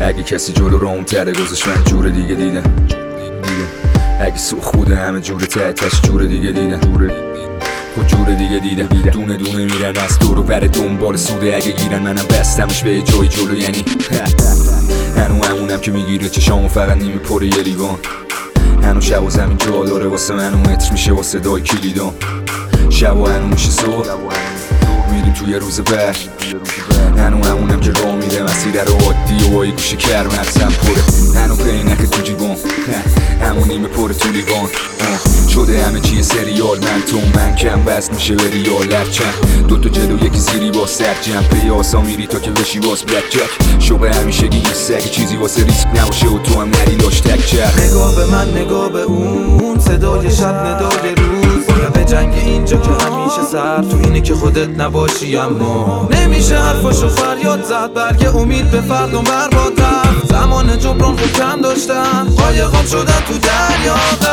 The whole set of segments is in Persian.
اگه کسی جلو رام تره گذاشت من جور دیگه دیدم. اگه سوخ بوده همه جور تحتش جور دیگه دیدم. خود جور دیگه دیدم. دونه دونه میرن از دور و بر دنبال سوده اگه گیرن منم بستمش به جای جلو یعنی هنو همونم که میگیره چشامو فقط نیمه پر یه لیوان. هنو شب و زمین جا داره واسه منو متر میشه واسه دای کلیدان. شب و هنو میشه صبح میریم توی روز بعد. هنو همونم که راه میره مسیر رو عادی و وای گوشه کر مغزم پره. هنو پینک تو جیبان همون نیمه پر تو لیوان. شده همه چیه سریال من تو من کم وزن میشه به ریال لرچن. دوتا جلو یکی زیری با سر جمع پیاسا میری تا که بشی باز بلک جک. شبه همیشگی یه سگ چیزی واسه ریسک نباشه و تو هم نری لاش تک چرخ. نگاه به من نگاه به اون صدای شب ندای روز یا به جنگ اینجا که همیشه سر تو اینه که خودت نباشی اما نمیشه حرفاشو فریاد زد. برگ امید به فردم برباد رفت. زمان جبران خود کم داشتم قایقام شدن تو دریا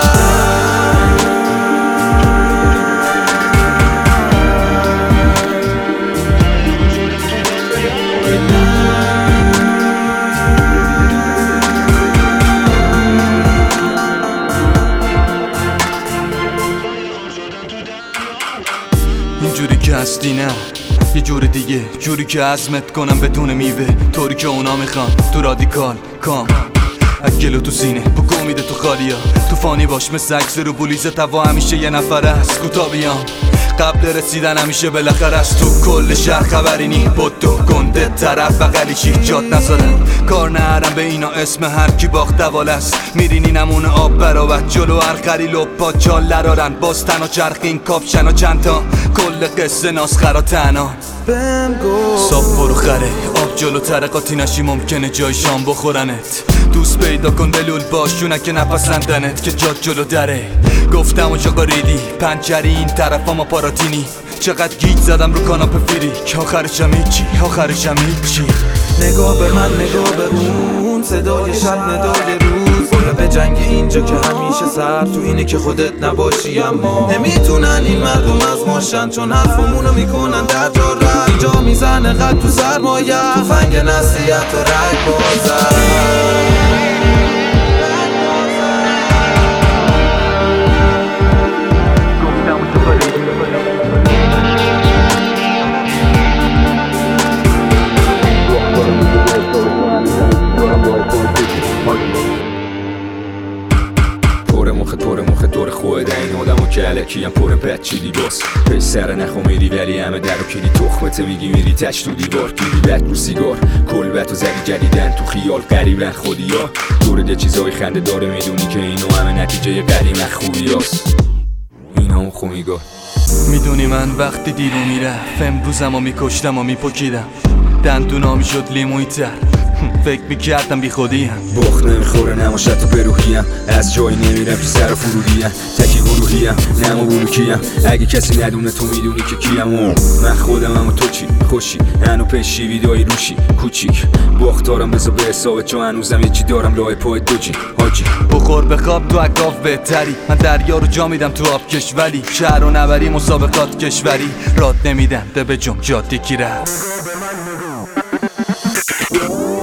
اینجوری که هستی نه یه جور دیگه، جوری که عزمت کنم بدون میوه، طوری که اونا میخوان تو رادیکال کام اگلو تو سینه بگو میده تو خالیا. تو فانی باش مثل اکس رو بولیز توا همیشه یه نفر است کوتا بیام قبل رسیدن همیشه بالاخره از تو کل شهر خبری نی. بدو گنده طرف بغلی چی جات نذارن کار نهرم به اینا اسم هر کی باخت دوال است. میرینی نمونه آب براوت جلو هر خری لپا چال لرارن باز تنها چرخین کاپشن و چند تا کل قصه ناسخرا تنها بهم گفت صاف برو خره آب جلو ترقاتی نشی ممکنه جای شام بخورنت. دوست پیدا کن دلول باشونه که نپسندنت که جات جلو دره. گفتم و جاقا ریدی پنچری این طرف ما پاراتینی. چقدر گیج زدم رو کاناپه فیری که آخرشم هیچی. نگاه به من نگاه به اون صدای شب ندای روز یا به جنگ اینجا که همیشه سر تو اینه که خودت نباشی اما نمیتونن این مردم از ماشن چون حرفمونو میکنن در جا رد. اینجا میزنه قد تو سرمایه تفنگ نصیحت و رای بازن. پر مخه دور خود این آدمو که علکی هم پر پت چیدی باز پی سر نخو میری ولی همه در و کلی تخمته میگی میری تش تو دیوار گیری بد رو سیگار کلبت و زدی جدیدن تو خیال قریبن خودی ها دورت یه چیزای خنده داره میدونی که اینو همه نتیجه قدیم خوبی هست. این هم خومیگاه میدونی من وقتی دیرو میرفت امروزم و میکشتم و میپکیدم دندونا میشد لیموی تر فکر میکردم بی خودیم بخ نمیخوره نماشت تو بروحیم از جایی نمیرم که سر فرودیم تکی گروهیم نمو بلوکیم اگه کسی ندونه تو میدونی که کیم من خودم و تو چی خوشی هنو پیشی ویدایی روشی کوچیک باختارم بذار به حسابه چون هنوزم یکی دارم لای پای دوجی حاجی بخور بخواب تو اکاف بهتری من دریا رو جا میدم تو آب کشوری شهر و نبری مسابقات کشوری راد نمیدم ده به جم جاده کی رفت.